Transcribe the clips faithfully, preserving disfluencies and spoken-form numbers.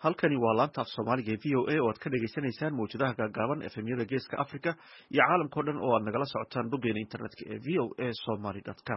halkani waa laanta af Soomaaliga ee V O A oo aad ka dhageysanaysaan mawjadaha gaagaaban efemyada Geeska Afrika iyo caalamka oo dhan oo aad nagala socotaan boggeena internetka ee v o a somali dot com.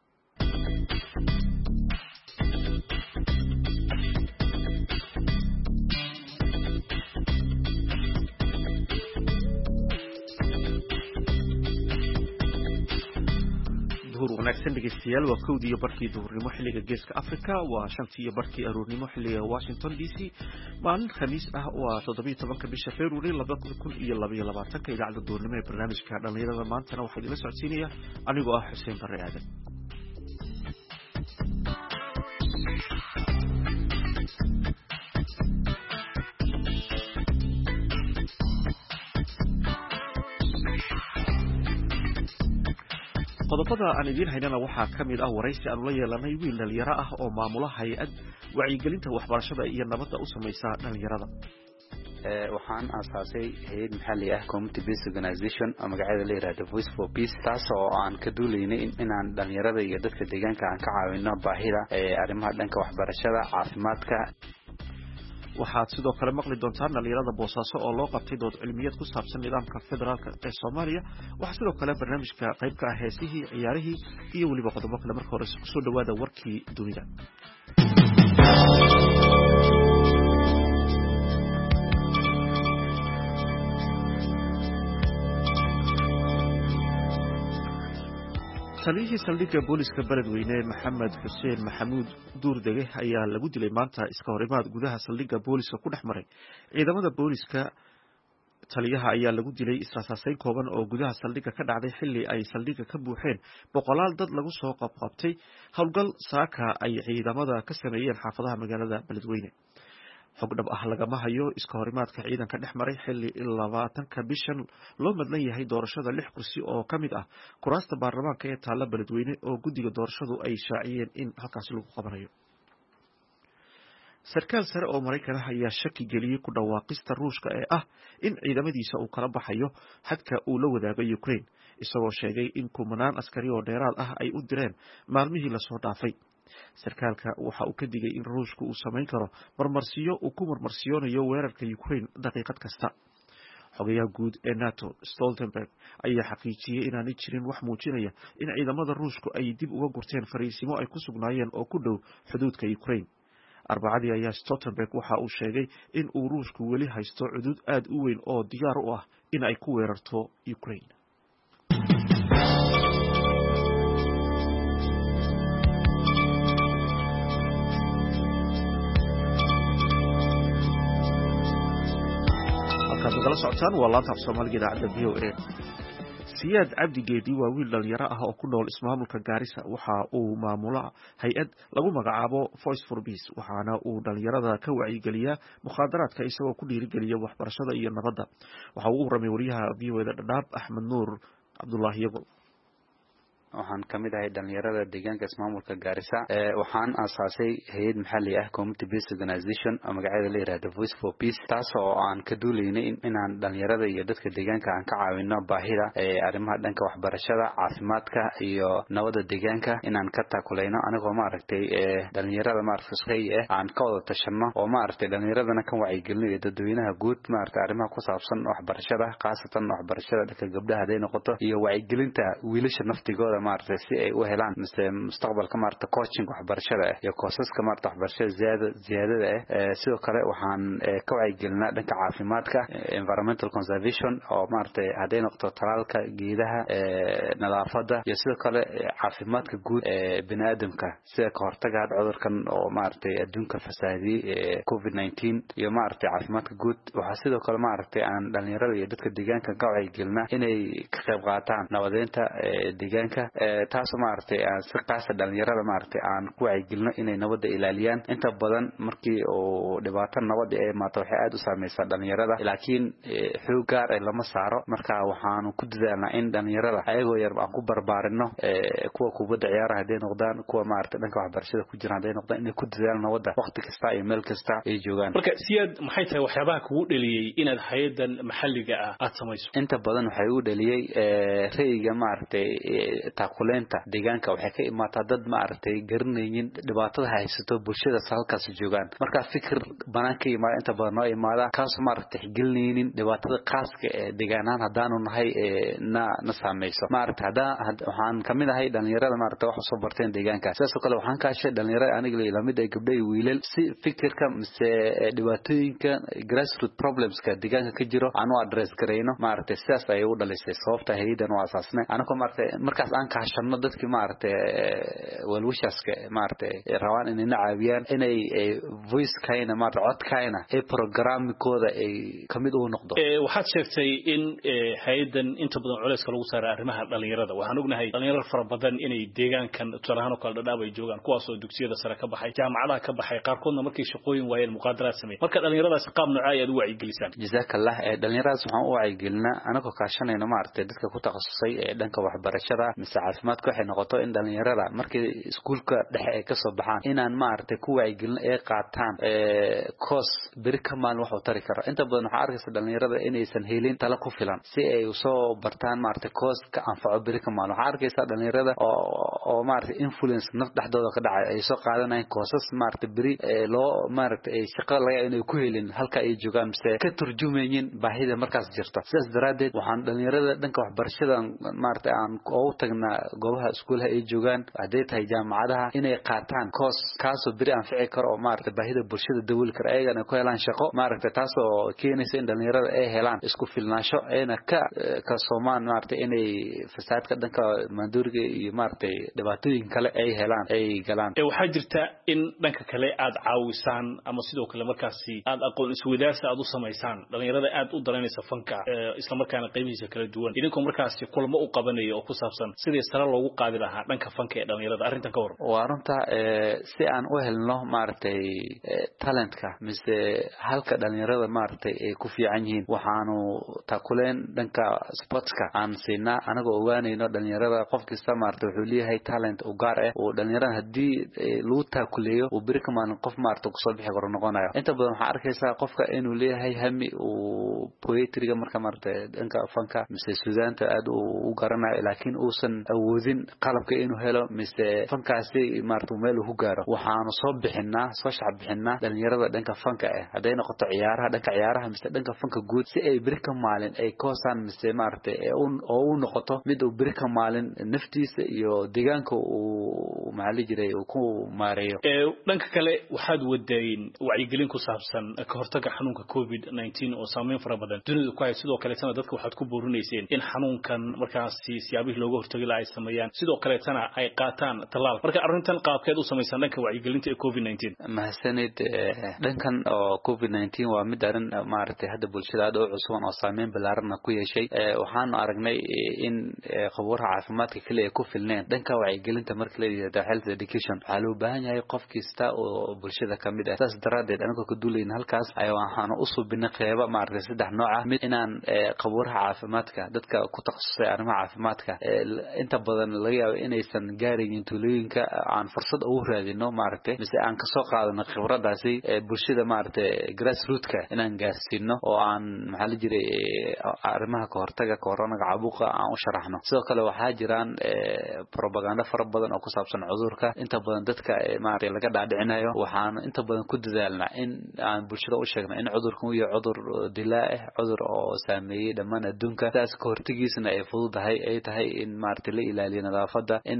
wanaagsan dhegeystayaal waa kowdii iyo barkii duhurnimo xilliga Geeska Afrika waa shantii iyo barkii aroornimo xilliga Washington D C maalin khamiis ah waa toddoba iyo tobanka bisha February laba kun iyo laba iyo labaatan ka idaacada duhurnimo ee barnaamijka dhalinyarada maantana waxaa idila socodsiinaya anigoo ah Xuseen Barre Aadan. qodobada aan idin haynana waxaa ka mid ah waraysi aan la yeelanay wiil dhalinyaro ah oo maamula hay'ad wacyigelinta waxbarashada iyo nabadda u samaysa dhalinyarada. waxaan aasaasay hay'ad maxalli ah community based organization oo magaceeda la yiraahdo Voice for Peace, taas oo aan ka duuleynay inaan dhalinyarada iyo dadka deegaanka aan ka caawino baahida ee arrimaha dhanka waxbarashada, caafimaadka. waxaad sidoo kale maqli doontaan dhalinyarada Boosaaso oo loo qabtay dood cilmiyeed ku saabsan nidaamka federaalka ee Soomaaliya. waxaa sidoo kale barnaamijka qayb ka ah heesihii, ciyaarihii iyo weliba qodobo kale. marka hore ku soo dhawaada warkii dunida. taliyihii saldhigga booliska beledweyne Maxamed Xuseen Maxamuud Duurdege ayaa lagu dilay maanta iska horimaad gudaha saldhigga booliska ku dhex maray ciidamada booliska. taliyaha ayaa lagu dilay israasaaseyn kooban oo gudaha saldhigga ka dhacday xilli ay saldhigga ka buuxeen boqolaal dad lagu soo qabqabtay howlgal saaka ay ciidamada ka sameeyeen xaafadaha magaalada beledweyne. xog dhab ah lagama hayo iska horimaadka ciidanka dhex maray xilli labaatanka bishan loo madlan yahay doorashada lix kursi oo ka mid ah kuraasta baarlamaanka ee taalla beledweyne oo guddiga doorashadu ay shaaciyeen in halkaasi lagu qabanayo. sarkaal sare oo Maraykan ah ayaa shaki geliyey ku dhawaaqista Ruushka ee ah in ciidamadiisa uu kala baxayo xadka uu la wadaago Ukraine, isagoo sheegay in kumanaan askari oo dheeraad ah ay u direen maalmihii la soo dhaafay. sarkaalka waxa uu ka digay in Ruushku uu samayn karo marmarsiyo uu ku marmarsiyoonayo weerarka Ukraine daqiiqad kasta. xogayaha guud ee NATO Stoltenberg ayaa xaqiijiyey inaanay jirin wax muujinaya in ciidamada Ruushku ay dib uga gurteen fariisimo ay ku sugnaayeen oo ku dhow xuduudka Ukraine. arbacadii ayaa Stoltenberg waxa uu sheegay in uu Ruushku weli haysto xuduud aad u weyn oo diyaar u ah in ay ku weerarto Ukraine. nagala socotaan waa laanta af Soomaaliga idaacada V O A. Siyaad Cabdi Geedi waa wiil dhalinyaro ah oo ku nool ismaamulka Gaarisa. waxa uu maamula hay'ad lagu magacaabo Voice for Peace, waxaana uu dhalinyarada ka wacyigeliyaa mukhaadaraadka isagoo ku dhiirigeliya waxbarashada iyo nabadda. waxa uu u warramay wariyaha V O A da Dhadhaab Axmed Nuur Cabdullaahi Yago. waxaan ka mid ahay dhalinyarada deegaanka ismaamulka Gaarisa. waxaan aasaasay hay'ad maxalli ah community based organization oo magaceeda la yiraahdo Voice for Peace, taas oo aan ka duuleynay inaan dhalinyarada iyo dadka deegaanka aan ka caawino baahida ee arrimaha dhanka waxbarashada, caafimaadka iyo nabadda deegaanka inaan ka taakulayno anigoo ma aragtay dhalinyarada ma aragtay ee aan ka wada tashano oo ma aragtay dhalinyaradana kan wacyigelinayo dadweynaha guud ma aragtay arrimaha ku saabsan waxbarashada, khaasatan waxbarashada dhanka gabdhaha haday noqoto iyo wacyigelinta wiilasha naftigooda maartay si ay u helaan mustaqbalka maartay coaching waxbarashada iyo koosaska maartay waxbarashada ziyada ziyadada ah. sidoo kale waxaan ka wacyigelinaa dhanka caafimaadka, environmental conservation oo maartay haday noqoto talaalka geedaha, nadaafada iyo sidoo kale caafimaadka guud ee bini'aadamka sida ka hortagga cudurkan oo maartay adduunka fasaadiyay covid nineteen iyo maartay caafimaadka guud. waxaa sidoo kale maartay aan dhalinyarada iyo dadka deegaanka ka wacyigelinaa inay ka qayb qaataan nabadeynta deegaanka, taas oo maartay aan si qaas ah dhalinyarada maartay aan ku wacyigelino inay nabadda ilaaliyaan. inta badan markii oo dhibaato nabad ee maanta waxay aad u saameysaa dhalinyarada, laakiin xoog gaar ah lama saaro. marka waxaan ku dadaalnaa in dhalinyarada ayagoo yar aan ku barbaarino kuwa kubadda ciyaaraha haday noqdaan, kuwa maartay dhanka waxbarashada ku jiraan haday noqdaan, inay ku dadaalaan nabadda waqti kasta iyo meel kasta ay joogaan. marka Siyaad, maxay tahay waxyaabaha kugu dhaliyay inaad hay'adan maxalliga ah aad samayso? inta badan waxay u dhaliyay rayga maartay taakuleenta deegaanka waxay ka imaataa dad ma aragtay garanayeen dhibaatada haysato bulshada halkaas joogaan marka fikir banaanka imaada inta badan oo imaada kaas ma aragtay xigilnaynin dhibaatada qaaska ee deegaanaan hadaanu nahay na na saameyso ma aragtay hada waxaan kamid ahay dhalinyarada ma aragtay wax soo barteen deegaanka sidoo kale waxaan ka hashay dhalinyarada aniga la mid ay gabdhay wiilal si fikirka mise dhibaatooyinka grassroots problems ka deegaanka ka jiro aanu address gareyno ma aragtay sidaas ay u dhalisay sababta hay'adan waa asaasnay anako ma aragtay markaas aan ka hashano dadkii ma aragtay walwashaaska ma aragtay rawaan inay nacaabiyaan inay voice kayna ma cod kayna ee programkooda ay kamid u noqdo ee waxaad sheegtay in hay'adan inta badan culayska lagu saaray arrimaha dhalinyarada waxaan ognahay dhalinyaro fara badan inay deegaankan tusaalahan oo kala dhadhaab ay joogaan kuwaas oo dugsiyada sare ka baxay jaamacadaha ka baxay qaarkoodna markay shaqooyin waayeen muqaadaraad sameeyay marka dhalinyaradaas qaab noocaay aad u wacyigelisaan jazaakallah ee dhalinyaradaas waxaan u wacyigelinaa anagoo kaashanayna ma aragtay dadka ku takhasusay ee dhanka waxbarashada mise caafimaadka waxay noqoto in dhalinyarada markay iskuulka dhexe ay ka soo baxaan inaan ma aragtay ku wacyigelin ay qaataan ee course bari ka maalin wax u tari karo inta badan waxa arkaysa dhalinyarada inaysan helin tala ku filan si ay u soo bartaan ma aragtay course ka anfaco bari ka maalin waxa arkaysa dhalinyarada oo oo ma aragtay influence naf dhaxdooda ka dhacay ay soo qaadanayaan courses ma aragtay bari loo ma aragtay ay shaqo laga inay ku helin halka ay joogaan mise ka turjumayeen baahida markaas jirta sidaas daraadeed waxaan dhalinyarada dhanka waxbarashada ma aragtay aan ugu tagnaa goobaha iskuulaha ay joogaan haday tahay jaamacadaha inay qaataan course kaasoo bari anfici karo oo ma aragtay baahida bulshada dabooli kara ayagana ku helaan shaqo ma aragtay taasoo keenaysa in dhalinyarada ay helaan isku filnaansho ayna ka ka Soomaan ma aragtay inay fasaadka dhanka maandooriga iyo ma aragtay dhibaatooyin kale ay helaan ay galaan ee waxa jirta in dhanka kale aad caawisaan ama sidoo kale markaasi aad aqoon isweydaarsi aad u sameysaan dhalinyarada aad u dareynaysa fanka isla markaana qaybihiisa kala duwan idinkoo markaasi kulmo u qabanayo oo ku saabsan sidii sare loogu qaadi lahaa dhanka fanka ee dhalinyarada arrintan ka waran waa runta si aan u helno ma aragtay talentka mise halka dhalinyarada ma aragtay ay ku fiican yihiin waxaanu taakuleen dhanka sportska aan siinaa anagoo ogaanayno dhalinyarada qof kasta ma aragtay wuxuu leeyahay talent u gaar ah oo dhalinyarada hadii lagu taakuleeyo oo bari ka maalin qof ma aragtay ku soo bixi karo noqonayo inta badan waxa arkaysaa qofka inuu leeyahay hami uu poetry marka ma aragtay dhanka fanka mise suudaanta aad u garanayo laakiin uusan awoodin qalabka inuu helo mise fankaasi ma aragtay meel uu gaaro waxaanu soo bixinaa soo shacab bixinaa dhalinyarada dhanka fanka ah haday noqoto ciyaaraha dhanka ciyaaraha mise dhanka fanka guud si ay bari ka maalin ay koosaan mise ma aragtay oo uu noqoto mid uu bari ka maalin naftiisa iyo deegaanka uu maali jiray uu ku maareeyo ee dhanka kale waxaad wadayn wacyigelin ku saabsan ka hortagga xanuunka covid nineteen oo saameyn fara badan dunida ku hay sidoo kale sana dadka waxaad ku boorinayseen in xanuunkan markaasi siyaabihi looga hortagi lahaa ay sameeyaan sidoo kale tana ay qaataan talaal marka arrintan qaabkeed u sameeysan dhanka wacyigelinta ee covid nineteen mahsanid dhankan oo covid nineteen waa mid arin ma aragtay hadda bulshada aad u cusub oo saameyn balaaran ku yeeshay waxaan aragnay in khabiirka caafimaadka kale ay ku filneen dhanka wacyigelinta marka la yiraahdo health education waxa loo baahan yahay qof kasta oo bulshada kamid ah taas daraadeed anagoo ka duulayna halkaas ay waxaan u subinay qeybo ma aragtay saddex nooc ah mid inaan khabiirka caafimaadka dadka ku takhasusay arrimaha caafimaadka inta badan laga yaabo inaysan gaarin tuulooyinka aan fursad ugu raadino ma aragtay mise aan ka soo qaadano khibradaasi bulshada ma aragtay grassroots ka inaan gaarsiino oo aan maxaa la jiray arrimaha ka hortaga corona caabuqa aan u sharaxno sidoo kale waxa jiraan propaganda fara badan oo ku saabsan cudurka inta badan dadka ma aragtay laga dhaadhicinayo waxaan inta badan ku dadaalnaa in aan bulshada u sheegno in cudurkan uu yahay cudur dilaa ah cudur oo saameeyay dhammaan adduunka taas ka hortagiisna ay fududahay ay tahay in ma aragtay la ilaaliyo nadaafada in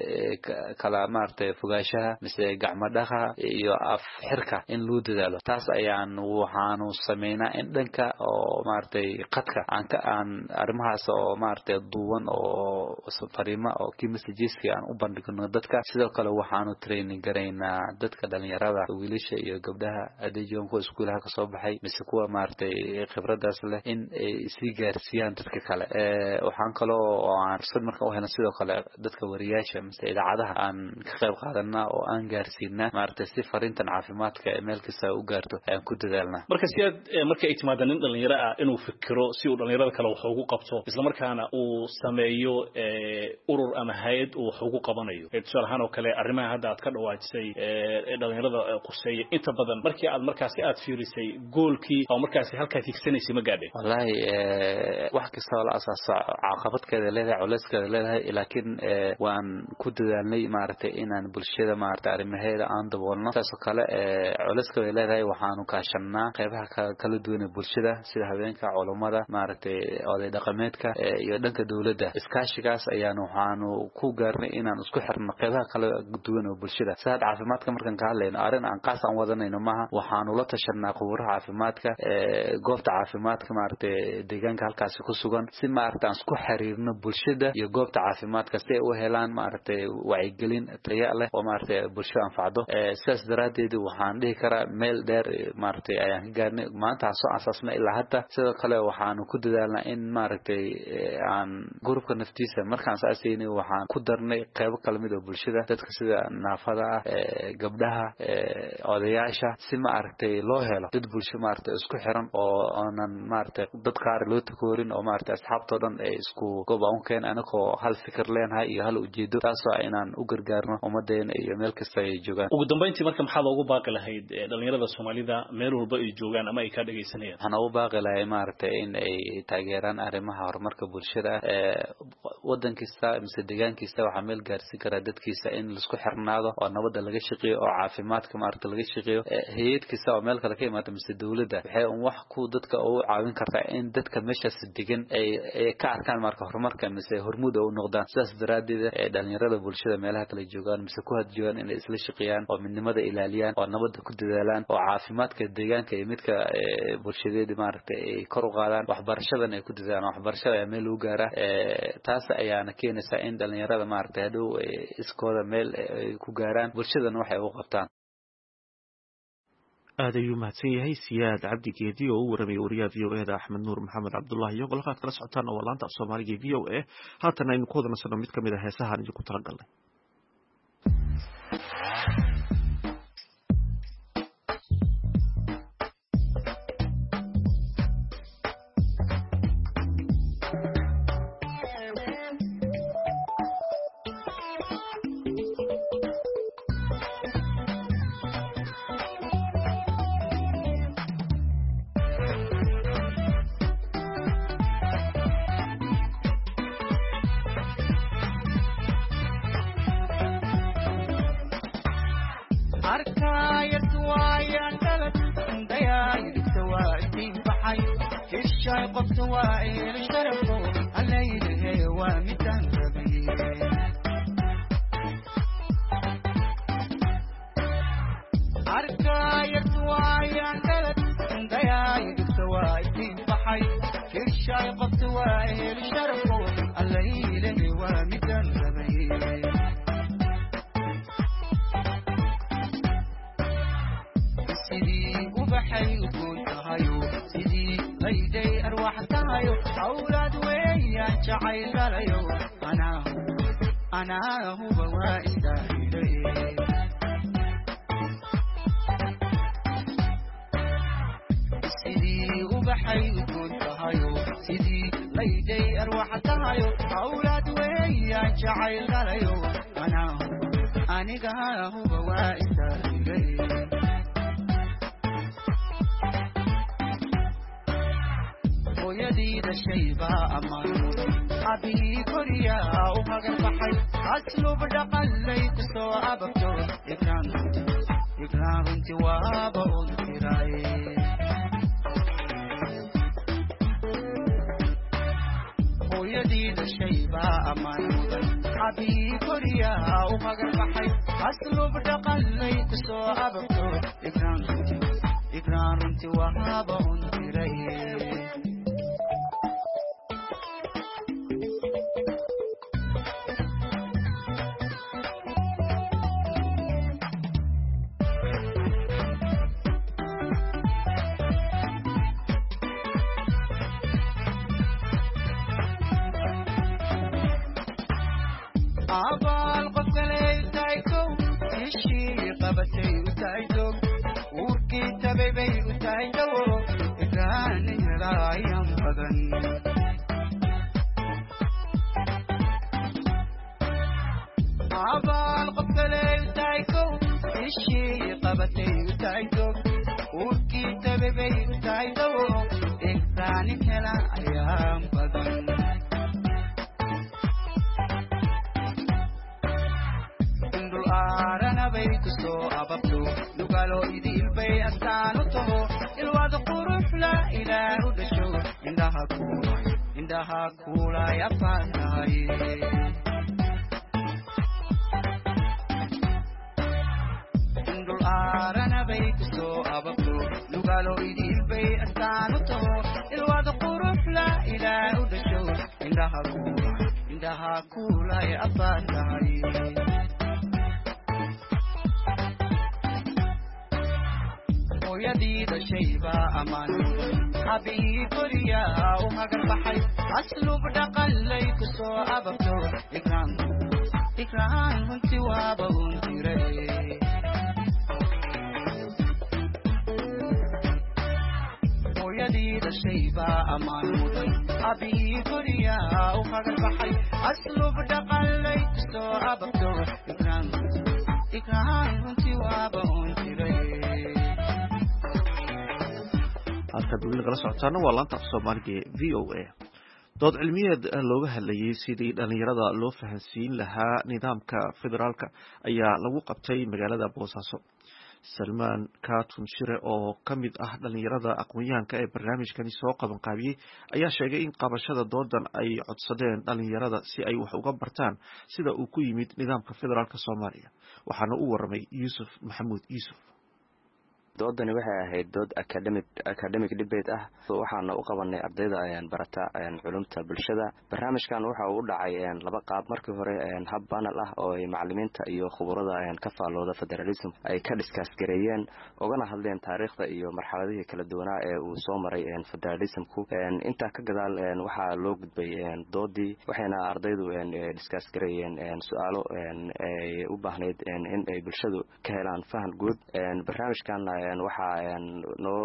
kala ma aragtay fogaashaha mise gacmo dhaqa iyo af xirka in loo dadaalo taas ayaan waxaanu sameeynaa in dhanka oo ma aragtay qadka aan ka aan arrimahaas oo ma aragtay duwan oo fariimo oo key messages aan u bandhigno dadka sidoo kale waxaanu training gareynaa dadka dhalinyarada wiilasha iyo gabdhaha adeejoon ku iskuulaha ka soo baxay mise kuwa ma aragtay khibradaas leh in ay si gaarsiiyaan dadka kale ee waxaan kale oo aan fursad marka u helno sidoo kale dadka wariyaasha mise idaacadaha aan ka qayb qaadanaa oo aan gaarsiinaa ma aragtay si fariintan caafimaadka ee meel kasta u gaarto aan ku dadaalnaa marka siyaad marka ay timaadaan nin dhalinyaro ah inuu fikiro si uu dhalinyarada kale wax ugu qabto isla markaana uu sameeyo urur ama hay'ad uu wax ugu qabanayo tusaale ahaan oo kale arrimaha hadda aad ka dhawaajisay ee dhalinyarada quseeya inta badan markii aad markaasi aad fiirisay goolkii oo markaasi halka tigsanaysa ma gaadhay wallahi wax kasta oo la asaaso caqabadkeeda leedahay culeyskeeda leedahay laakiin waan ku dadaalnay maartay inaan bulshada maartay arrimaheeda aan daboolno taas oo kale culayska ay leedahay waxaanu kaashanaa qaybaha kala duwan ee bulshada sida haweenka culimada maartay oday dhaqameedka iyo dhanka dawladda iskaashigaas ayaanu waxaanu ku gaarnay inaan isku xirno qaybaha kala duwan ee bulshada saad caafimaadka markaan ka hadlayno arin aan qaas aan wadanayno maaha waxaanu la tashanaa khubaraha caafimaadka goobta caafimaadka maartay deegaanka halkaas ku sugan si maartay aan isku xiriirno bulshada iyo goobta caafimaadka si ay u helaan maartay wacyigelin tayo leh oo maartay bulshada anfacdo sidaas daraadeed waxaan dhihi karaa meel dheer maartay ayaan ka gaarnay maanta soo asaasnay ilaa hadda sidoo kale waxaanu ku dadaalnaa in maartay aan groupka naftiisa markaan saasaynay waxaan ku darnay qaybo kala mid ah bulshada dadka sida naafada ah gabdhaha odayaasha si maartay loo helo dad bulsho maartay isku xiran oo aanan maartay dad qaar loo takoorin oo maartay asxaabtoo dhan ay isku goob aan keen anagoo hal fikir leenahay iyo hal ujeedo taas oo inaan u gargaarno ummadeena iyo meel kasta ay joogaan ugu dambeyntii marka maxaad ugu baaqi lahayd dhalinyarada Soomaalida meel walba ay joogaan ama ay ka dhageysanayaan waxaan ugu baaqi lahayd maartay in ay taageeraan arrimaha horumarka bulshada ee wadankiisa mise deegaankiisa waxa meel gaarsiin kara dadkiisa in la isku xirnaado oo nabadda laga shaqeeyo oo caafimaadka maartay laga shaqeeyo hay'adkiisa oo meel kale ka imaado mise dawladda waxay wax ku dadka u caawin kartaa in dadka meeshaas degan ay ka arkaan marka horumarka mise hormuud u noqdaan sidaas daraadeed ee dhalinyarada bulshada meelaha kala joogaan mise ku hadjoogan in isla shaqeeyaan oo midnimada ilaaliyaan oo nabadda ku dadaalaan oo caafimaadka deegaanka iyo midka bulshadeed maartay ay kor u qaadaan waxbarashadan ay ku dadaalaan waxbarashada ay meel u gaara taas ayaana keenaysa in dhalinyarada maartay hadhow iskooda meel ay ku gaaraan bulshadana waxay u qabtaan aad ayuu mahadsan yahay siyaad cabdi geedi oo u waramay wariyaha v o e da axmed nuur maxamed cabdullahi iyo qolkaad kala socotaan oo laanta af soomaaliga v o e haatan aynu ku wada nasano mid ka mid ah heesahaan idinku talagalnay idil bay astaan u taho ilwaad qurux la ilaahu dhasho indhaha kuulay indhaha kuulay afaantahay indhul aarana bay kusoo ababto lugaalo idil bay astaan u taho ilwaad qurux la ilaahu dhasho indhaha kuulay indhaha kuulay afaantahay hooyadii dhashayba ammaan abii koriya u hagar baxay aslub dhaqan lay ku soo ababto ikraan ikraan runti waaba un jiray hooyadii dhashayba ammaan mudan abii koriya u hagar baxay aslub dhaqan lay ku soo ababto ikraan ikraan runti waaba un jiray halkaad weli nagala socotaana waa laanta af soomaaliga ee v o a dood cilmiyeed looga hadlayay sidii dhalinyarada loo fahansiin lahaa nidaamka federaalka ayaa lagu qabtay magaalada boosaaso salmaan katun shire oo ka mid ah dhalinyarada aqoon-yahanka ee barnaamijkani soo qaban qaabiyey ayaa sheegay in qabashada doodan ay codsadeen dhalinyarada si ay wax uga bartaan sida uu ku yimid nidaamka federaalka soomaaliya waxaana u waramay yuusuf maxamuud yuusuf doodani waxay ahayd dood academic academic debate ah waxaana u qabanay ardayda ayaan barata ayaan culumta bulshada barnaamijkan waxa uu dhacay laba qaab markii hore hab panel ah oo ay macallimiinta iyo khubarada ayaan ka faalooda federalism ay ka discuss gareeyeen ogana hadleen taariikhda iyo marxaladihii kala duwanaa ee uu soo maray federalismku inta ka gadaal waxa loo gudbay doodii waxayna ardaydu discuss gareeyeen su'aalo ay u baahneed in ay bulshadu ka helaan faham guud barnaamijkan waxaa noo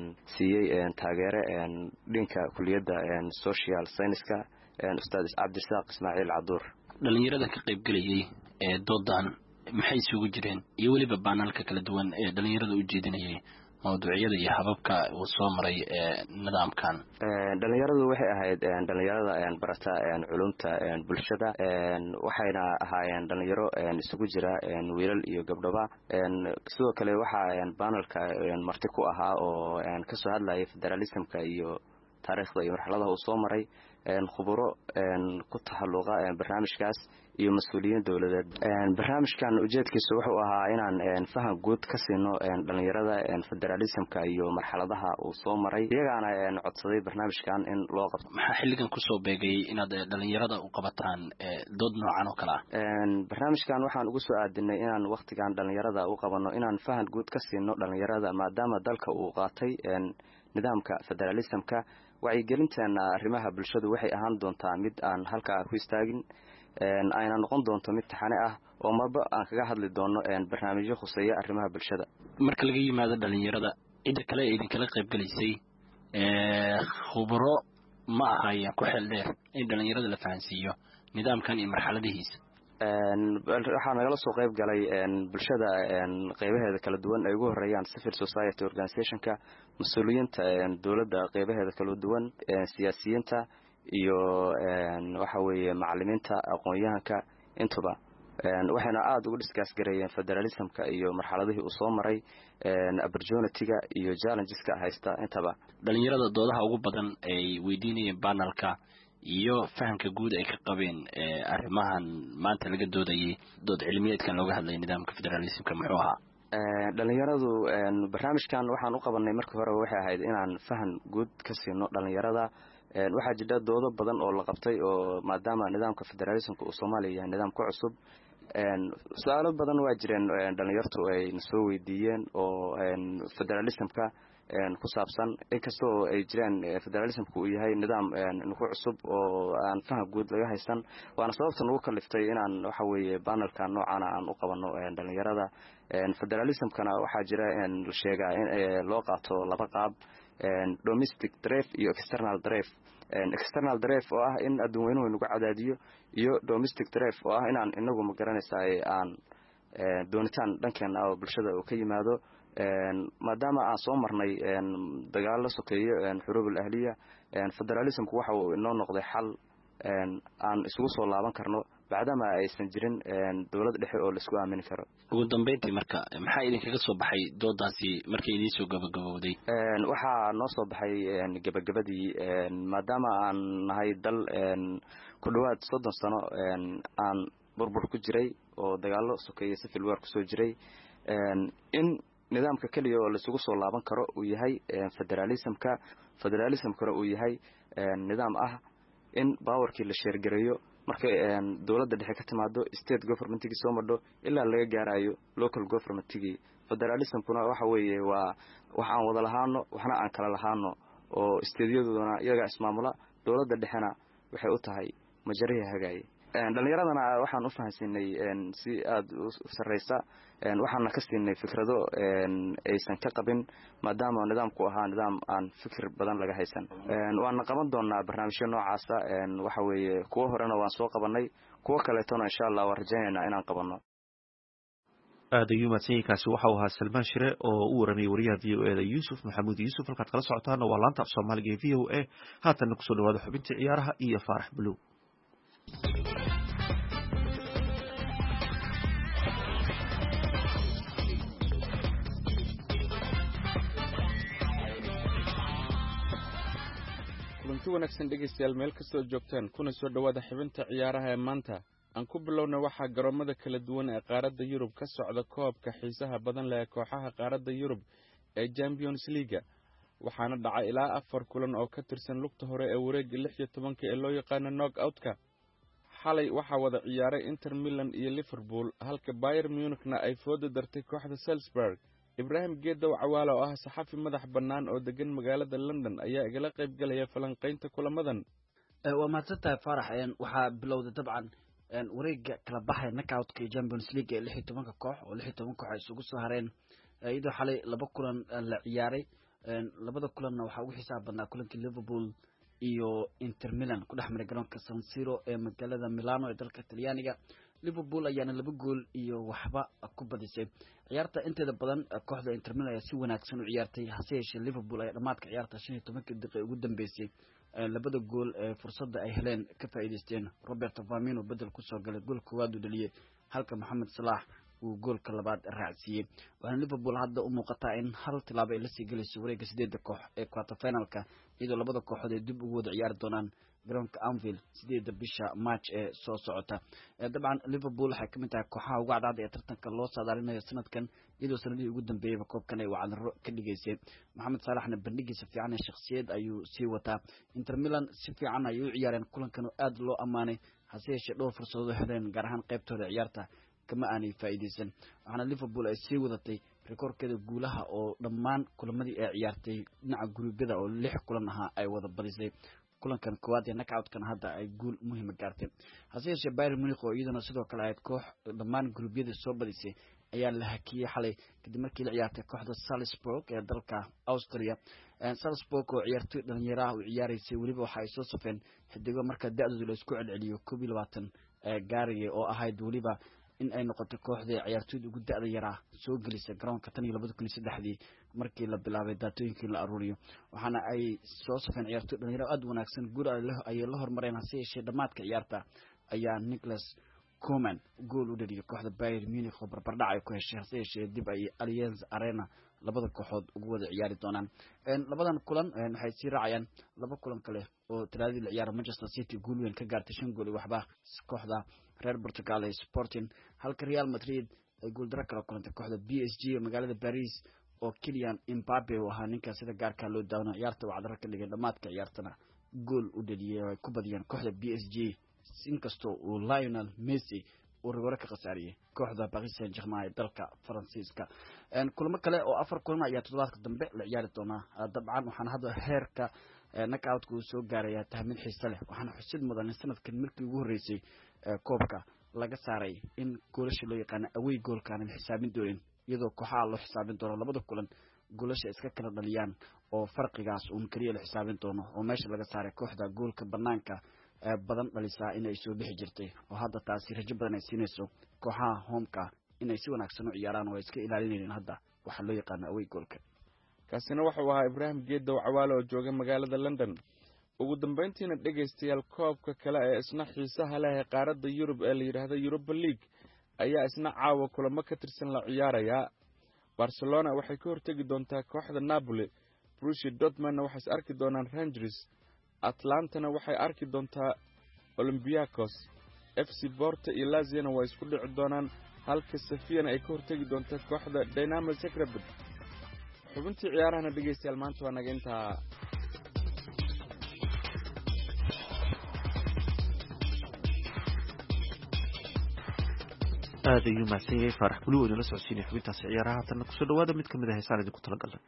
siiyey taageere dhinka kuliyadda social science-ka ustaad cabdirasaaq ismaaciil caduur dhalinyarada ka qayb galayay ee doodan maxay isugu jireen iyo weliba baanalka kala duwan ee dhalinyarada u jeedinayay mawduucyada iyo hababka uu soo maray nidaamkan dhalinyaradu waxay ahayd dhalinyarada barata culumta bulshada waxayna ahaayeen dhalinyaro isugu jira wiilal iyo gabdhaba sidoo kale waxaa panelka marti ku ahaa oo kasoo hadlayay federalismka iyo taariikhda iyo marxaladaha uu soo maray khuburo ku taxalluqa barnaamijkaas iyo mas'uuliyiin dawladeed barnaamijkan ujeedkiisu wuxuu ahaa inaan faham guud ka siino dhalinyarada federalismka iyo marxaladaha uu soo maray iyagaana codsaday barnaamijkan in loo qabto maxaa xilligan kusoo beegay inaad dhalinyarada u qabataan dood noocan oo kale ah barnaamijkan waxaan ugu soo aadinay inaan waqtigan dhalinyarada u qabano inaan faham guud ka siino dhalinyarada maadaama dalka uu qaatay nidaamka federalismka wacyigelinteena arrimaha bulshadu waxay ahaan doontaa mid aan halkaa ku istaagin ayna noqon doonto mid taxane ah oo marba aan kaga hadli doono barnaamijyo khuseeya arrimaha bulshada marka laga yimaado dhalinyarada cidda kale ee idinkala qayb galaysay khuburo ma ahayeen ku xeel dheer in dhalinyarada la fahansiiyo nidaamkan iyo marxaladihiisa waxaa nagala soo qayb galay bulshada qeybaheeda kala duwan ay ugu horeeyaan civil society organizationka mas-uuliyiinta dowladda qeybaheeda kala duwan siyaasiyiinta iyo waxa weeye macallimiinta aqoon-yahanka intuba waxayna aada ugu discuss gareeyeen federalismka iyo marxaladihii uu soo maray opportunity-ga iyo challengeska haysta intaba dhalinyarada doodaha ugu badan ay weydiinayeen panelka iyo fahamka guud ay ka qabeen arrimahan maanta laga doodayay dood cilmiyeedkan looga hadlayay nidaamka federalismka muxuu ahaa dhalinyaradu barnaamijkan waxaan u qabanay markii hore waxay ahayd inaan faham guud ka siino dhalinyarada waxaa jira doodo badan oo la qabtay oo maadaama nidaamka federalismka uu Soomaaliya yahay nidaam ku cusub su'aalo badan waa jireen dhalinyartu ay soo weydiiyeen oo federalismka ku saabsan inkastoo ay jiraan federalismku uu yahay nidaam ku cusub oo aan faham guud laga haysan waana sababta nagu kaliftay inaan waxa weeye panelka noocan aan u qabano dhalinyarada federalismkana waxaa jira in la sheegaa in loo qaato laba qaab domestic drive iyo external drive external drive oo ah in adduunweynuhu nagu cadaadiyo iyo domestic drive oo ah inaan inagu ma garanaysaa aan doonitaan dhankeena oo bulshada uu ka yimaado maadaama aan soo marnay dagaal la sokeeyo xuruubul ahliya federalismku waxa uu inoo noqday xal aan isugu soo laaban karno bacdama aysan jirin dowlad dhexe oo la isku aamini karo. ugu dambeyntii marka maxaa idinkaga soo baxay doodaasi markay idin soo gabagabowday? waxaa noo soo baxay gabagabadii maadaama aan nahay dal ku dhawaad soddon sano aan burbur ku jiray oo dagaalo sokeeye civil war kusoo jiray in nidaamka kaliya oo la isugu soo laaban karo uu yahay federalismka federalismkana uu yahay nidaam ah in powerkii la sheergareeyo markay dowladda dhexe ka timaado state governmentkii soo madho ilaa laga gaarayo local governmentkii. federalismkuna waxa weeye waa wax aan wada lahaano waxna aan kala lahaano oo stateyaduna iyaga ismaamula, dowladda dhexena waxay u tahay majariha hagaaye. dhalinyaradana waxaan u fahansiinay si aad u sareysa waxaana ka siinay fikrado aysan ka qabin maadaama nidaamku ahaa nidaam aan fikir badan laga haysan. waana qaban doonaa barnaamijyo noocaasa waxa weeye kuwa horena waan soo qabanay, kuwa kaleetona insha Allah waan rajaynaynaa inaan qabano. aad ayuu mahadsanyahay. kaasi waxau ahaa Salmaan Shire oo u waramay wariyaha V O A da Yuusuf Maxamuud Yuusuf. halkaad kala socotaana waa laanta af Soomaaliga ee V O A. haatanna kusoo dhawaada xubintii ciyaaraha iyo Faarax Buluw. kulanti wanaagsan dhegeystayaal meel kastoo joogtaan kuna soo dhawaada xubinta ciyaaraha ee maanta. aan ku bilowna waxaa garoomada kala duwan ee qaaradda Yurub ka socda koobka xiisaha badan leh ee kooxaha qaaradda Yurub ee Champions League, waxaana dhacay ilaa afar kulan oo ka tirsan lugta hore ee wareegga lix iyo tobanka ee loo yaqaano knock-out-ka. xalay waxaa wada ciyaaray Inter Milan iyo Liverpool, halka Bayern Munich-na ay fooda dartay kooxda Salzburg. Ibrahim Geedow Cawaale oo ah saxafi madax bannaan oo degan magaalada London ayaa igala qayb galaya falanqaynta kulamadan. waa mahadsantahay Faarax. waxaa bilowday dabcan wareegga kala baxay knockout-ka ee Champions League ee lix iyo tobanka koox oo lix iyo toban koox ay isugu soo hareen, iyadoo xalay laba kulan la ciyaaray. labada kulanna waxaa ugu xisaab badnaa kulankii Liverpool iyo Inter Milan ku dhex maray garoonka San Siro ee magaalada Milano ee dalka Talyaaniga. Liverpool ayaana laba gool iyo waxba ku badisay. ciyaarta inteeda badan kooxda Inter Milan ayaa si wanaagsan u ciyaartay, hase yeeshee Liverpool ayaa dhamaadka ciyaarta shan iyo tobankii daqiiqo ugu dambeysay labada gool ee fursadda ay heleen ka faa'iideysteen. Roberto Firmino bedel ku soo galay, gool koowaad uu dhaliyay, halka Mohamed Salah uu goolka labaad raacsiiyey. waxaana Liverpool hadda u muuqataa in hal tilaabo ay la sii gelayso wareegga sideedda koox ee quarter finalka, iyadoo labada kooxood ay dib ugu wada ciyaari doonaan garoonka Anfield sideedda bisha March ee soo socota. dabcan Liverpool waxay kamid tahay kooxaha ugu cadcad ee tartanka loo saadaalinayo sanadkan, iyadoo sanadihii ugu dambeeyayba koobkan ay wacdaro ka dhigaysay. Mohamed Salahna bandhigiisa fiican ee shakhsiyad ayuu sii wataa. Inter Milan si fiican ayay u ciyaareen kulankan oo aad loo ammaanay, hase yeeshee dhowr fursadood heleen gaar ahaan qaybtooda ciyaarta kama aanay faa'iideysan. waxaana Liverpool ay sii wadatay rikoorkeeda guulaha oo dhammaan kulamadii ay ciyaartay dhinaca guruubyada oo lix kulan ahaa ay wada badisay. kulankan koowaad ee knockout-kan hadda ay guul muhiima gaartay. hase yeeshee Bayern Munich oo iyaduna sidoo kale ahayd koox dhammaan guruubyada soo badisay ayaa la hakiyey xalay kadib markii la ciyaartay kooxda Salzburg ee dalka Austria. Salzburg oo ciyaartoy dhalinyaro ah u ciyaaraysay, weliba waxa ay soo safeen xidigo marka da'dooda la isku celceliyo koob iyo labaatan gaaraya oo ahayd weliba in ay noqoto kooxda ciyaartoyda ugu da'da yaraa soo gelisay garoonka tan iyo labada kun iyo saddexdii markii la bilaabay daatooyinkii la aruuriyo. waxaana ay soo safeen ciyaartoy dhalinyaro aad wanaagsan, guul ayay la hormareen. hase yeeshee dhamaadka ciyaarta ayaa Nicolas Koeman gool u dhaliyay kooxda Bayern Munich oo barbardhac ay ku heshay. hase yeeshee dib ay Allianz Arena labada kooxood ugu wada ciyaari doonaan. labadan kulan waxay sii raacayaan laba kulan kale oo talaadii la ciyaaro. Manchester City guul weyn ka gaartay shan gool iyo waxba kooxda reer Portugal ee Sporting, halka Real Madrid ay guul daro kala kulantay kooxda B S G ee magaalada Paris oo Kylian Mbappe uu ahaa ninka sida gaarka loo daawanayo. ciyaarta wacdaro ka dhigay, dhamaadka ciyaartana gool u dhaliyay oo ay ku badiyeen kooxda B S G, inkastoo uu Lionel Messi uu rigoore ka khasaariyay kooxda Paris Saint-Germain ee dalka Faransiiska. kulamo kale oo afar kulan ayaa toddobaadka dambe la ciyaari doonaa. dabcan waxaana hadda heerka knockout-ka uu soo gaaraya tahmid xiise leh, waxaana xusid mudan in sanadkan markii ugu horreysay koobka laga saaray in goolasha loo yaqaano away goolkaan la xisaabin doonin, iyadoo kooxaha loo xisaabin doono labada kulan goolasha iska kala dhaliyaan oo farqigaas uun keliya la xisaabin doono, oo meesha laga saaray kooxda goolka banaanka badan dhalisaa inay soo bixi jirtay, oo hadda taasi rajo badan ay siinayso kooxaha homeka inay si wanaagsan u ciyaaraan oo ay iska ilaalinayeen hadda waxa loo yaqaano away goolka. kaasina wuxuu ahaa Ibrahim Geedow Cawaale oo jooga magaalada London. ugu dambayntiina dhegaystayaal koobka kale ee isna xiisaha leh ee qaaradda yurub ee la yidhaahdo Europa League ayaa isna caawa kulamo ka tirsan la ciyaarayaa. Barcelona waxay ka hortegi doontaa kooxda Napoli, Borussia Dortmund waxay is arki doonaan Rangers, Atlantana waxay arki doontaa Olympiacos, F C Porto iyo Lazio way isku dhici doonaan, halka Sevilla ay ka hortegi doontaa kooxda Dinamo Zagreb. xubintii ciyaarahana dhegaystayaal maanta waa naga intaa. aad ayuu mahadsan yahay faarax buluw inala socodsiinay xubintaasi ciyaaraha. haatana kusoo dhawaada mid ka mid ah heesaan idinku talagalnay.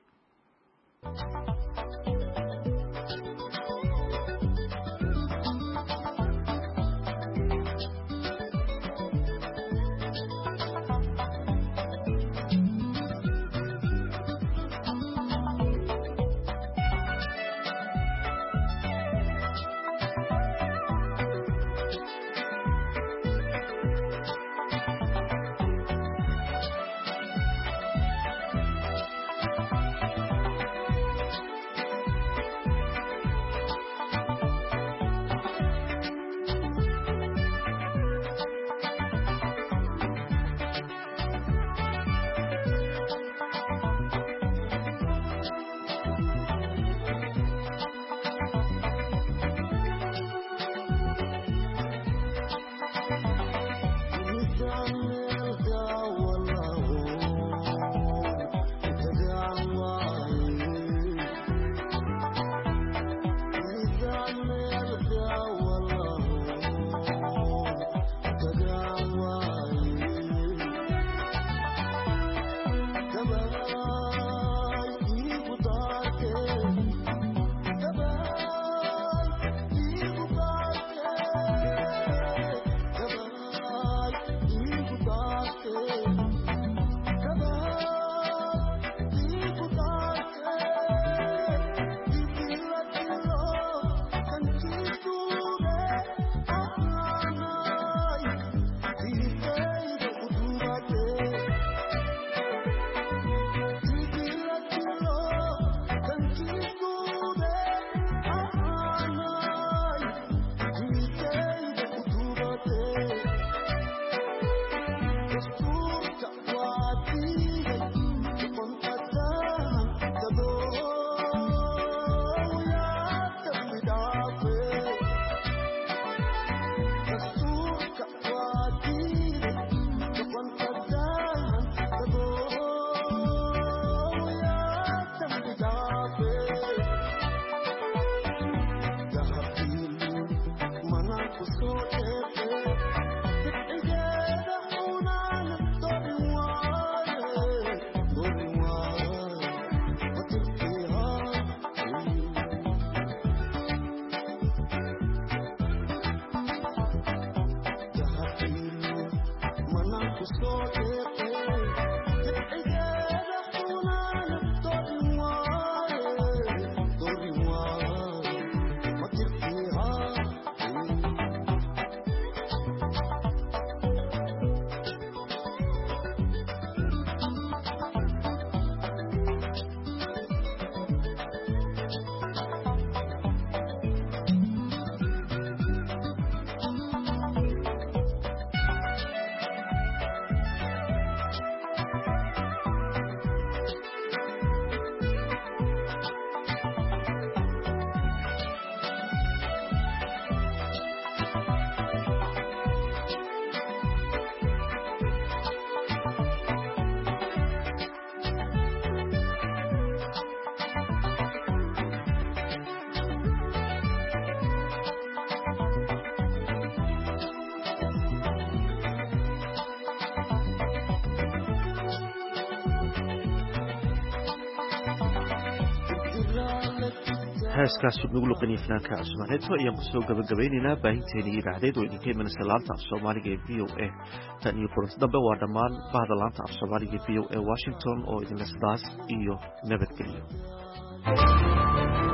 heeskaasi nagu luqanaya fanaanka cusmaaneedto ayaan kusoo gabagabaynaynaa baahinteena idaacadeed oo idinka imanaysa laanta af soomaaliga ee v o a tan iyo kulanti dambe waa dhammaan bahda laanta af soomaaliga ee v o a washington oo idinle sidaas iyo nabadgelyo.